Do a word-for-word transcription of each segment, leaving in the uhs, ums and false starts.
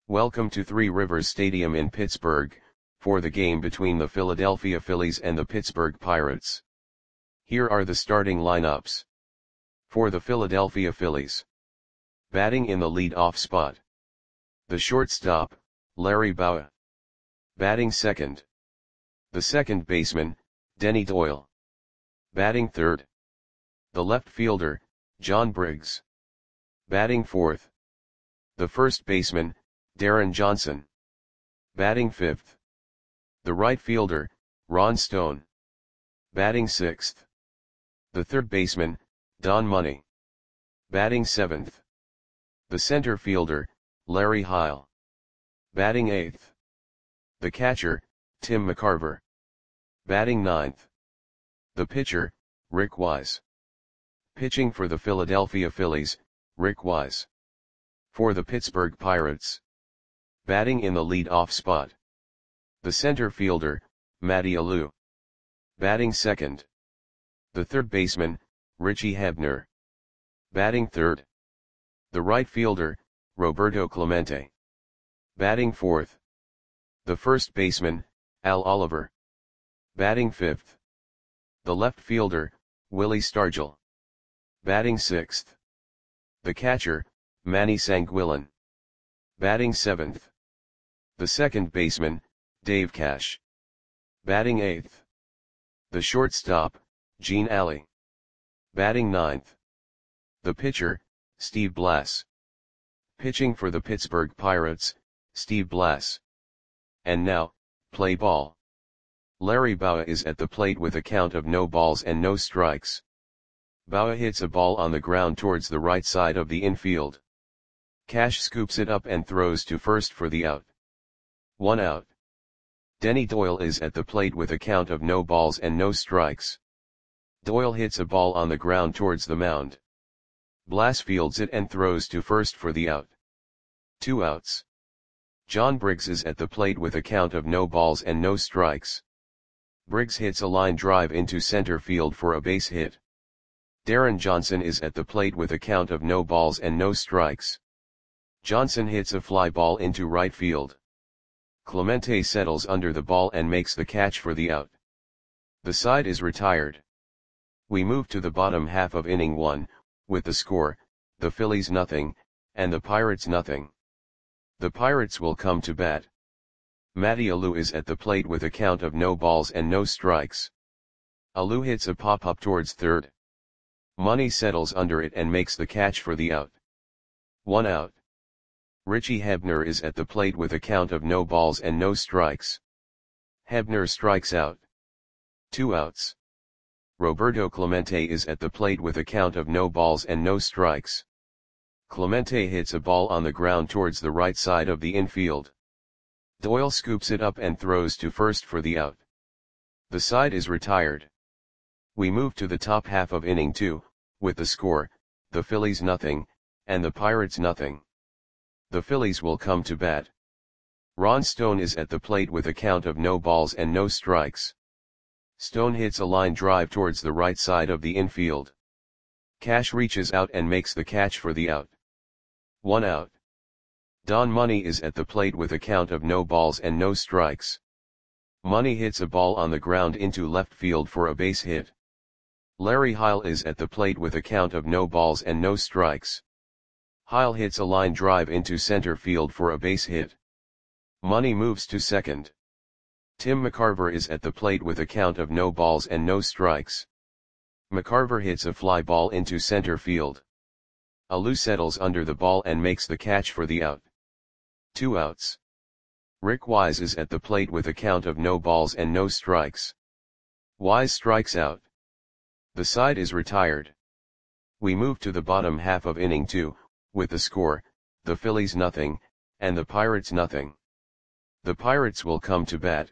Welcome to Three Rivers Stadium in Pittsburgh, for the game between the Philadelphia Phillies and the Pittsburgh Pirates. Here are the starting lineups. For the Philadelphia Phillies. Batting in the lead-off spot. The shortstop, Larry Bowa. Batting second. The second baseman, Denny Doyle. Batting third. The left fielder, John Briggs. Batting fourth. The first baseman, Darren Johnson. Batting fifth. The right fielder, Ron Stone. Batting sixth. The third baseman, Don Money. Batting seventh. The center fielder, Larry Heil. Batting eighth. The catcher, Tim McCarver. Batting ninth. The pitcher, Rick Wise. Pitching for the Philadelphia Phillies, Rick Wise. For the Pittsburgh Pirates. Batting in the lead-off spot. The center fielder, Matty Alou. Batting second. The third baseman, Richie Hebner. Batting third. The right fielder, Roberto Clemente. Batting fourth. The first baseman, Al Oliver. Batting fifth. The left fielder, Willie Stargell. Batting sixth. The catcher, Manny Sanguillen. Batting seventh. The second baseman, Dave Cash. Batting eighth. The shortstop, Gene Alley. Batting ninth. The pitcher, Steve Blass. Pitching for the Pittsburgh Pirates, Steve Blass. And now, play ball. Larry Bowa is at the plate with a count of no balls and no strikes. Bowa hits a ball on the ground towards the right side of the infield. Cash scoops it up and throws to first for the out. One out. Denny Doyle is at the plate with a count of no balls and no strikes. Doyle hits a ball on the ground towards the mound. Blass fields it and throws to first for the out. Two outs. John Briggs is at the plate with a count of no balls and no strikes. Briggs hits a line drive into center field for a base hit. Darren Johnson is at the plate with a count of no balls and no strikes. Johnson hits a fly ball into right field. Clemente settles under the ball and makes the catch for the out. The side is retired. We move to the bottom half of inning one, with the score, the Phillies nothing, and the Pirates nothing. The Pirates will come to bat. Matty Alou is at the plate with a count of no balls and no strikes. Alou hits a pop-up towards third. Money settles under it and makes the catch for the out. One out. Richie Hebner is at the plate with a count of no balls and no strikes. Hebner strikes out. Two outs. Roberto Clemente is at the plate with a count of no balls and no strikes. Clemente hits a ball on the ground towards the right side of the infield. Doyle scoops it up and throws to first for the out. The side is retired. We move to the top half of inning two, with the score, the Phillies nothing, and the Pirates nothing. The Phillies will come to bat. Ron Stone is at the plate with a count of no balls and no strikes. Stone hits a line drive towards the right side of the infield. Cash reaches out and makes the catch for the out. One out. Don Money is at the plate with a count of no balls and no strikes. Money hits a ball on the ground into left field for a base hit. Larry Heil is at the plate with a count of no balls and no strikes. Heil hits a line drive into center field for a base hit. Money moves to second. Tim McCarver is at the plate with a count of no balls and no strikes. McCarver hits a fly ball into center field. Alou settles under the ball and makes the catch for the out. Two outs. Rick Wise is at the plate with a count of no balls and no strikes. Wise strikes out. The side is retired. We move to the bottom half of inning two, with the score, the Phillies nothing, and the Pirates nothing. The Pirates will come to bat.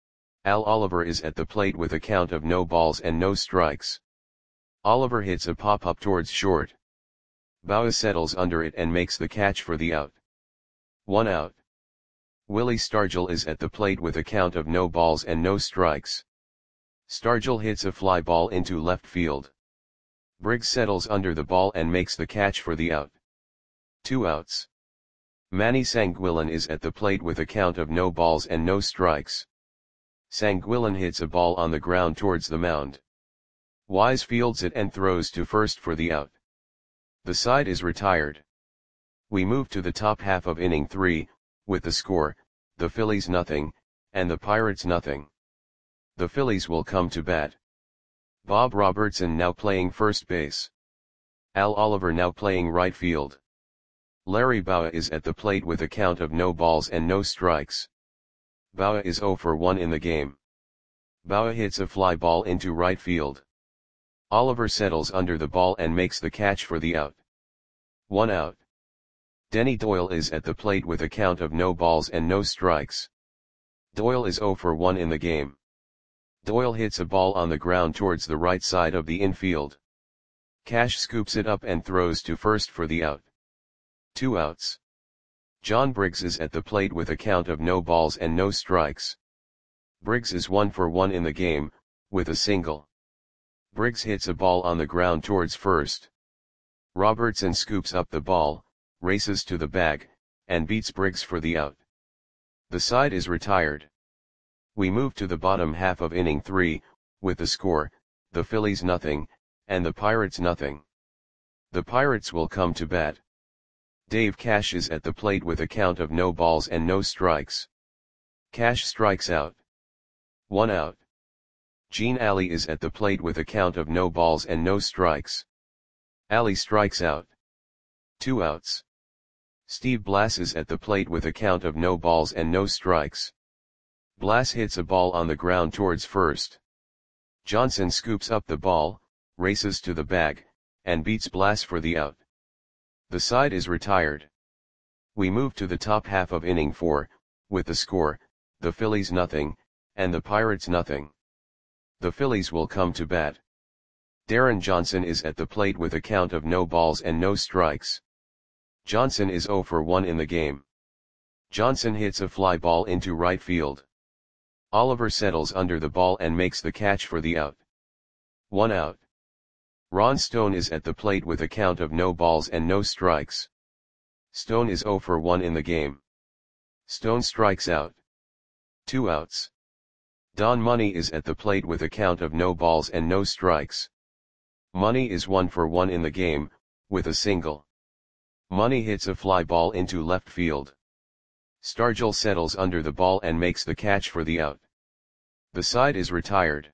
Al Oliver is at the plate with a count of no balls and no strikes. Oliver hits a pop-up towards short. Bowa settles under it and makes the catch for the out. One out. Willie Stargell is at the plate with a count of no balls and no strikes. Stargell hits a fly ball into left field. Briggs settles under the ball and makes the catch for the out. Two outs. Manny Sanguillen is at the plate with a count of no balls and no strikes. Sanguillen hits a ball on the ground towards the mound. Wise fields it and throws to first for the out. The side is retired. We move to the top half of inning three, with the score, the Phillies nothing, and the Pirates nothing. The Phillies will come to bat. Bob Robertson now playing first base. Al Oliver now playing right field. Larry Bowa is at the plate with a count of no balls and no strikes. Bowa is oh for one in the game. Bowa hits a fly ball into right field. Oliver settles under the ball and makes the catch for the out. One out. Denny Doyle is at the plate with a count of no balls and no strikes. Doyle is oh for one in the game. Doyle hits a ball on the ground towards the right side of the infield. Cash scoops it up and throws to first for the out. Two outs. John Briggs is at the plate with a count of no balls and no strikes. Briggs is one for one in the game, with a single. Briggs hits a ball on the ground towards first. Robertson scoops up the ball, races to the bag, and beats Briggs for the out. The side is retired. We move to the bottom half of inning three, with the score, the Phillies nothing, and the Pirates nothing. The Pirates will come to bat. Dave Cash is at the plate with a count of no balls and no strikes. Cash strikes out. One out. Gene Alley is at the plate with a count of no balls and no strikes. Alley strikes out. Two outs. Steve Blass is at the plate with a count of no balls and no strikes. Blass hits a ball on the ground towards first. Johnson scoops up the ball, races to the bag, and beats Blass for the out. The side is retired. We move to the top half of inning four, with the score, the Phillies nothing, and the Pirates nothing. The Phillies will come to bat. Darren Johnson is at the plate with a count of no balls and no strikes. Johnson is oh for one in the game. Johnson hits a fly ball into right field. Oliver settles under the ball and makes the catch for the out. One out. Ron Stone is at the plate with a count of no balls and no strikes. Stone is oh for one in the game. Stone strikes out. Two outs. Don Money is at the plate with a count of no balls and no strikes. Money is one for one in the game, with a single. Money hits a fly ball into left field. Stargell settles under the ball and makes the catch for the out. The side is retired.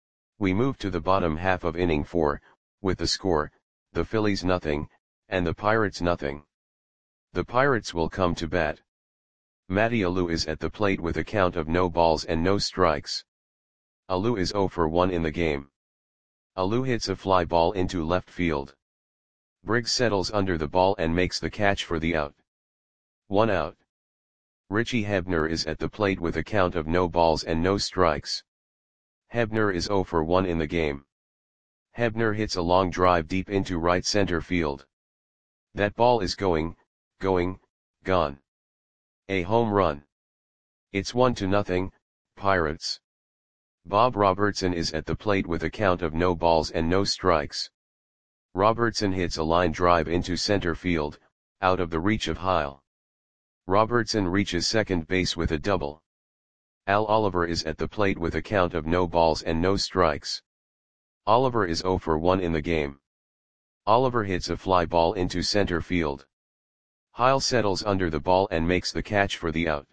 We move to the bottom half of inning four, with the score, the Phillies nothing, and the Pirates nothing. The Pirates will come to bat. Matty Alou is at the plate with a count of no balls and no strikes. Alou is oh for one in the game. Alou hits a fly ball into left field. Briggs settles under the ball and makes the catch for the out. One out. Richie Hebner is at the plate with a count of no balls and no strikes. Hebner is oh for one in the game. Hebner hits a long drive deep into right center field. That ball is going, going, gone. A home run. It's one to nothing, Pirates. Bob Robertson is at the plate with a count of no balls and no strikes. Robertson hits a line drive into center field, out of the reach of Heil. Robertson reaches second base with a double. Al Oliver is at the plate with a count of no balls and no strikes. Oliver is oh for one in the game. Oliver hits a fly ball into center field. Heil settles under the ball and makes the catch for the out.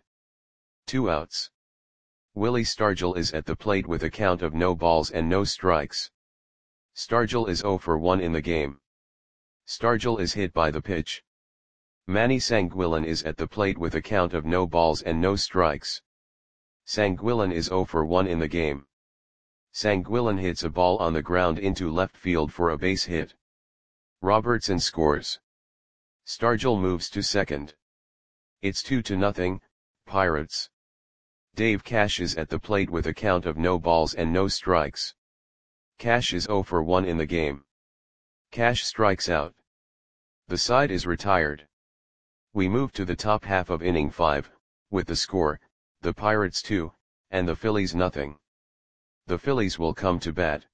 Two outs. Willie Stargell is at the plate with a count of no balls and no strikes. Stargell is oh for one in the game. Stargell is hit by the pitch. Manny Sanguillen is at the plate with a count of no balls and no strikes. Sanguillen is oh for one in the game. Sanguillen hits a ball on the ground into left field for a base hit. Robertson scores. Stargell moves to second. It's two to nothing, Pirates. Dave Cash is at the plate with a count of no balls and no strikes. Cash is oh for one in the game. Cash strikes out. The side is retired. We move to the top half of inning five, with the score, the Pirates two, and the Phillies nothing. The Phillies will come to bat.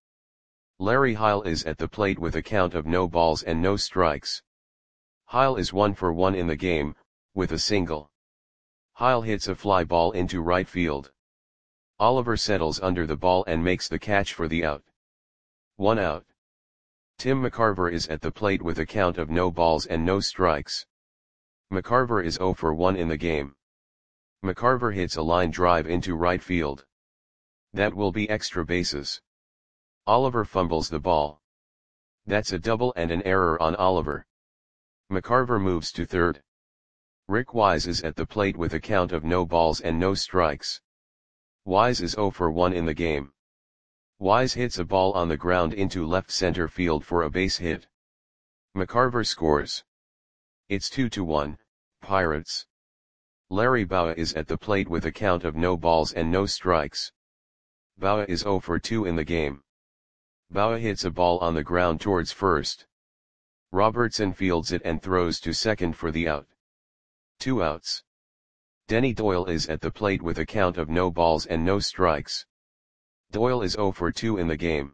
Larry Heil is at the plate with a count of no balls and no strikes. Heil is one for one in the game, with a single. Heil hits a fly ball into right field. Oliver settles under the ball and makes the catch for the out. One out. Tim McCarver is at the plate with a count of no balls and no strikes. McCarver is zero for one in the game. McCarver hits a line drive into right field. That will be extra bases. Oliver fumbles the ball. That's a double and an error on Oliver. McCarver moves to third. Rick Wise is at the plate with a count of no balls and no strikes. Wise is zero for one in the game. Wise hits a ball on the ground into left center field for a base hit. McCarver scores. It's two to one, Pirates. Larry Bowa is at the plate with a count of no balls and no strikes. Bowa is zero for two in the game. Bowa hits a ball on the ground towards first. Robertson fields it and throws to second for the out. Two outs. Denny Doyle is at the plate with a count of no balls and no strikes. Doyle is zero for two in the game.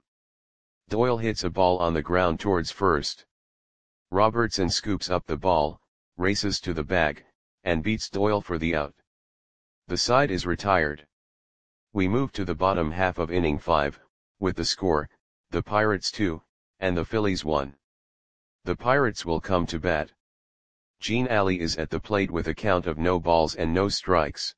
Doyle hits a ball on the ground towards first. Robertson scoops up the ball, races to the bag, and beats Doyle for the out. The side is retired. We move to the bottom half of inning five, with the score, the Pirates two, and the Phillies one. The Pirates will come to bat. Gene Alley is at the plate with a count of no balls and no strikes.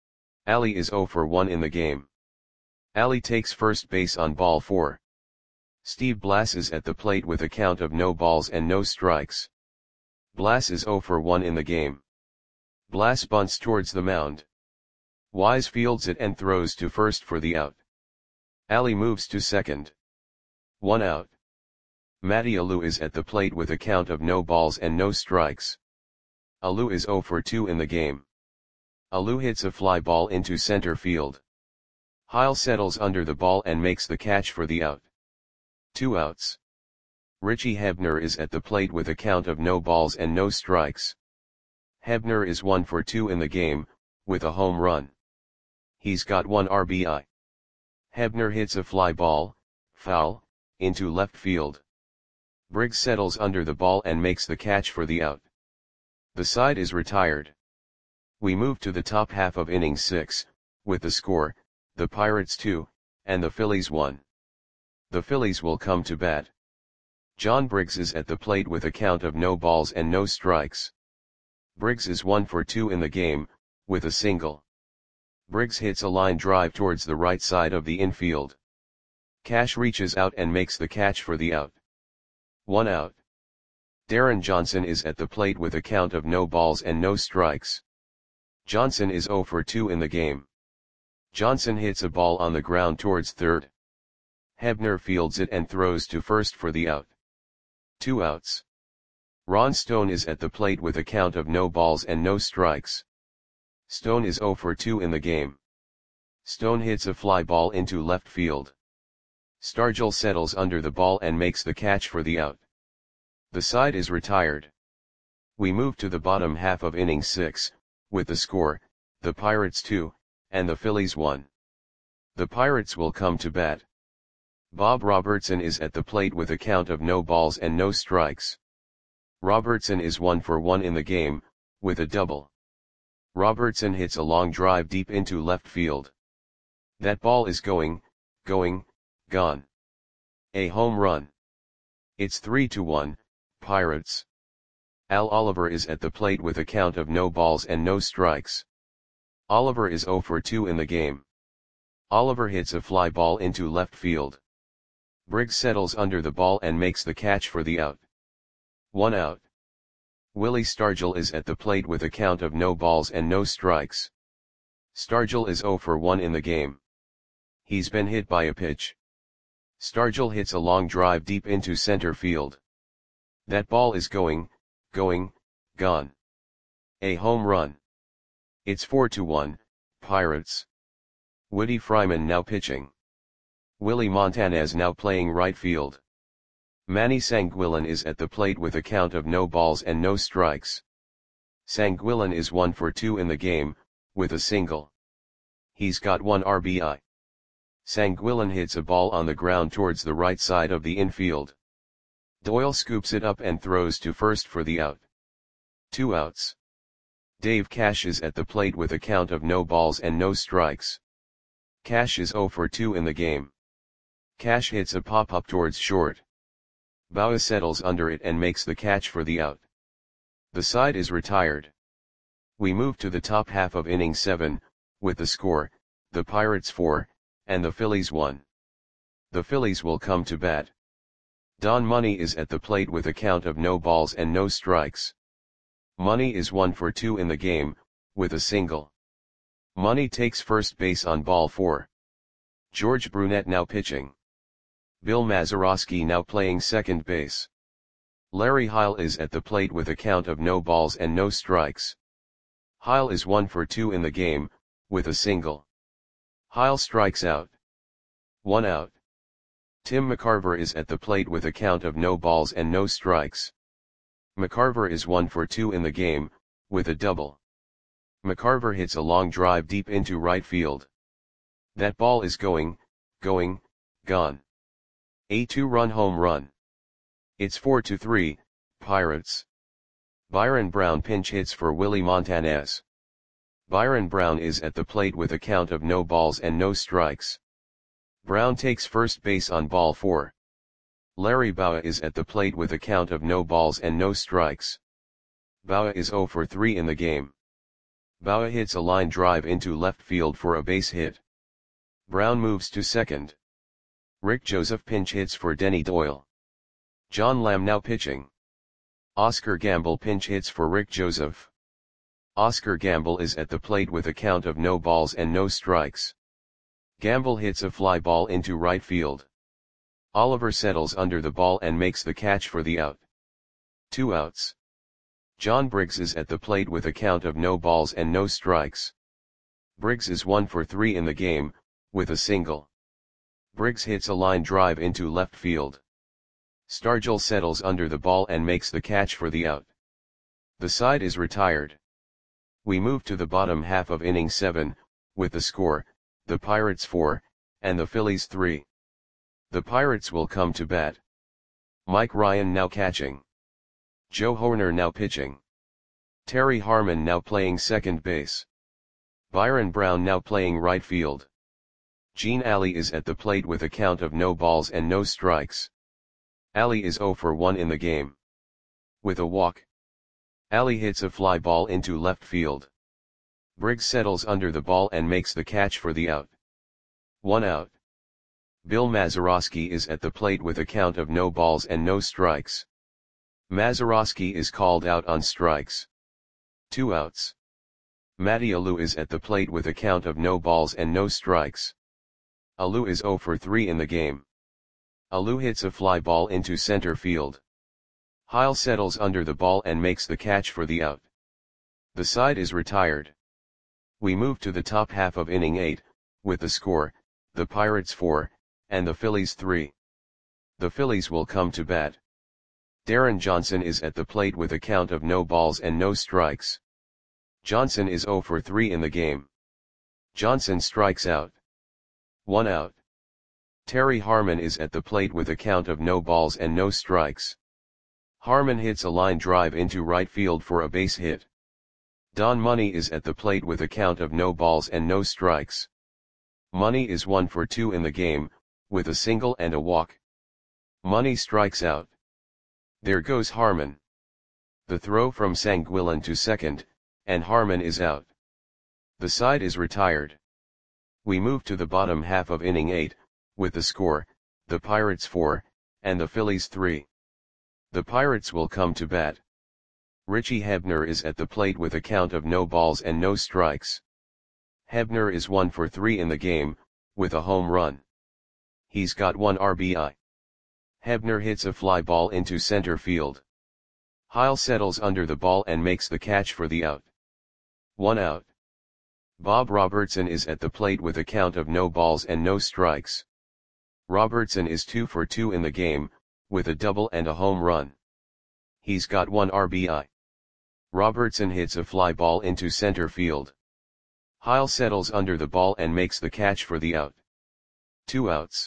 Alley is zero for one in the game. Alley takes first base on ball four. Steve Blass is at the plate with a count of no balls and no strikes. Blass is zero for one in the game. Blass bunts towards the mound. Wise fields it and throws to first for the out. Alley moves to second. One out. Matty Alou is at the plate with a count of no balls and no strikes. Alou is zero for two in the game. Alou hits a fly ball into center field. Heil settles under the ball and makes the catch for the out. Two outs. Richie Hebner is at the plate with a count of no balls and no strikes. Hebner is one for two in the game, with a home run. He's got one R B I. Hebner hits a fly ball, foul, into left field. Briggs settles under the ball and makes the catch for the out. The side is retired. We move to the top half of inning six, with the score, the Pirates two, and the Phillies one. The Phillies will come to bat. John Briggs is at the plate with a count of no balls and no strikes. Briggs is one for two in the game, with a single. Briggs hits a line drive towards the right side of the infield. Cash reaches out and makes the catch for the out. One out. Darren Johnson is at the plate with a count of no balls and no strikes. Johnson is zero for two in the game. Johnson hits a ball on the ground towards third. Hebner fields it and throws to first for the out. Two outs. Ron Stone is at the plate with a count of no balls and no strikes. Stone is zero for two in the game. Stone hits a fly ball into left field. Stargell settles under the ball and makes the catch for the out. The side is retired. We move to the bottom half of inning six, with the score, the Pirates two, and the Phillies one. The Pirates will come to bat. Bob Robertson is at the plate with a count of no balls and no strikes. Robertson is one for one in the game, with a double. Robertson hits a long drive deep into left field. That ball is going, going, gone. A home run. It's three to one, Pirates. Al Oliver is at the plate with a count of no balls and no strikes. Oliver is zero for two in the game. Oliver hits a fly ball into left field. Briggs settles under the ball and makes the catch for the out. One out. Willie Stargell is at the plate with a count of no balls and no strikes. Stargell is zero for one in the game. He's been hit by a pitch. Stargell hits a long drive deep into center field. That ball is going, going, gone. A home run. It's four to one, Pirates. Woody Fryman now pitching. Willie Montanez now playing right field. Manny Sanguillen is at the plate with a count of no balls and no strikes. Sanguillen is one for two in the game, with a single. He's got one R B I. Sanguillen hits a ball on the ground towards the right side of the infield. Doyle scoops it up and throws to first for the out. Two outs. Dave Cash is at the plate with a count of no balls and no strikes. Cash is zero for two in the game. Cash hits a pop-up towards short. Bauer settles under it and makes the catch for the out. The side is retired. We move to the top half of inning seven, with the score, the Pirates four, and the Phillies one. The Phillies will come to bat. Don Money is at the plate with a count of no balls and no strikes. Money is one for two in the game, with a single. Money takes first base on ball four. George Brunette now pitching. Bill Mazeroski now playing second base. Larry Heil is at the plate with a count of no balls and no strikes. Heil is one for two in the game, with a single. Heil strikes out. One out. Tim McCarver is at the plate with a count of no balls and no strikes. McCarver is one for two in the game, with a double. McCarver hits a long drive deep into right field. That ball is going, going, gone. A two-run home run. It's four to three, Pirates. Byron Brown pinch hits for Willie Montanez. Byron Brown is at the plate with a count of no balls and no strikes. Brown takes first base on ball four. Larry Bauer is at the plate with a count of no balls and no strikes. Bauer is zero for three in the game. Bauer hits a line drive into left field for a base hit. Brown moves to second. Rick Joseph pinch hits for Denny Doyle. John Lamb now pitching. Oscar Gamble pinch hits for Rick Joseph. Oscar Gamble is at the plate with a count of no balls and no strikes. Gamble hits a fly ball into right field. Oliver settles under the ball and makes the catch for the out. Two outs. John Briggs is at the plate with a count of no balls and no strikes. Briggs is one for three in the game, with a single. Briggs hits a line drive into left field. Stargell settles under the ball and makes the catch for the out. The side is retired. We move to the bottom half of inning seven, with the score, the Pirates four, and the Phillies three. The Pirates will come to bat. Mike Ryan now catching. Joe Horner now pitching. Terry Harmon now playing second base. Byron Brown now playing right field. Gene Alley is at the plate with a count of no balls and no strikes. Alley is zero for one in the game. With a walk. Alley hits a fly ball into left field. Briggs settles under the ball and makes the catch for the out. One out. Bill Mazeroski is at the plate with a count of no balls and no strikes. Mazeroski is called out on strikes. Two outs. Matty Alou is at the plate with a count of no balls and no strikes. Alou is zero for three in the game. Alou hits a fly ball into center field. Heil settles under the ball and makes the catch for the out. The side is retired. We move to the top half of inning eight, with the score, the Pirates four, and the Phillies three. The Phillies will come to bat. Darren Johnson is at the plate with a count of no balls and no strikes. Johnson is zero for three in the game. Johnson strikes out. One out. Terry Harmon is at the plate with a count of no balls and no strikes. Harmon hits a line drive into right field for a base hit. Don Money is at the plate with a count of no balls and no strikes. Money is one for two in the game, with a single and a walk. Money strikes out. There goes Harmon. The throw from Sanguillen to second, and Harmon is out. The side is retired. We move to the bottom half of inning eight, with the score, the Pirates four, and the Phillies three. The Pirates will come to bat. Richie Hebner is at the plate with a count of no balls and no strikes. Hebner is one for three in the game, with a home run. He's got one R B I. Hebner hits a fly ball into center field. Heil settles under the ball and makes the catch for the out. One out. Bob Robertson is at the plate with a count of no balls and no strikes. Robertson is two for two in the game, with a double and a home run. He's got one R B I. Robertson hits a fly ball into center field. Heil settles under the ball and makes the catch for the out. Two outs.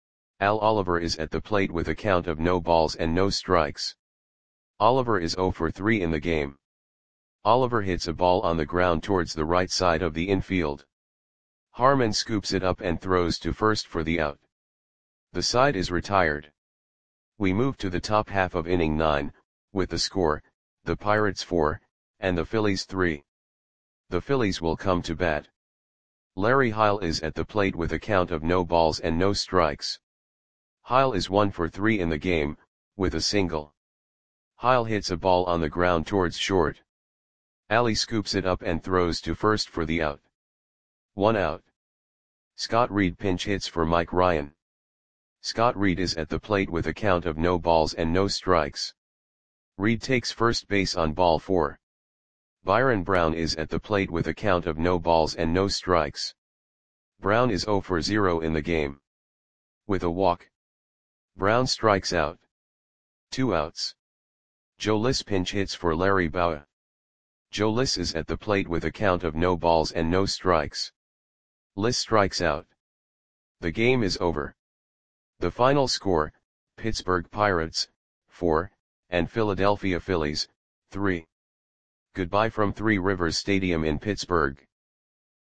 Al Oliver is at the plate with a count of no balls and no strikes. Oliver is zero for three in the game. Oliver hits a ball on the ground towards the right side of the infield. Harmon scoops it up and throws to first for the out. The side is retired. We move to the top half of inning nine, with the score, the Pirates four, and the Phillies three. The Phillies will come to bat. Larry Heil is at the plate with a count of no balls and no strikes. Heil is one for three in the game, with a single. Heil hits a ball on the ground towards short. Ali scoops it up and throws to first for the out. One out. Scott Reed pinch hits for Mike Ryan. Scott Reed is at the plate with a count of no balls and no strikes. Reed takes first base on ball four. Byron Brown is at the plate with a count of no balls and no strikes. Brown is zero for zero in the game. With a walk, Brown strikes out. Two outs. Joe Liss pinch hits for Larry Bowa. Joe Liss is at the plate with a count of no balls and no strikes. Liss strikes out. The game is over. The final score, Pittsburgh Pirates, four, and Philadelphia Phillies, three. Goodbye from Three Rivers Stadium in Pittsburgh.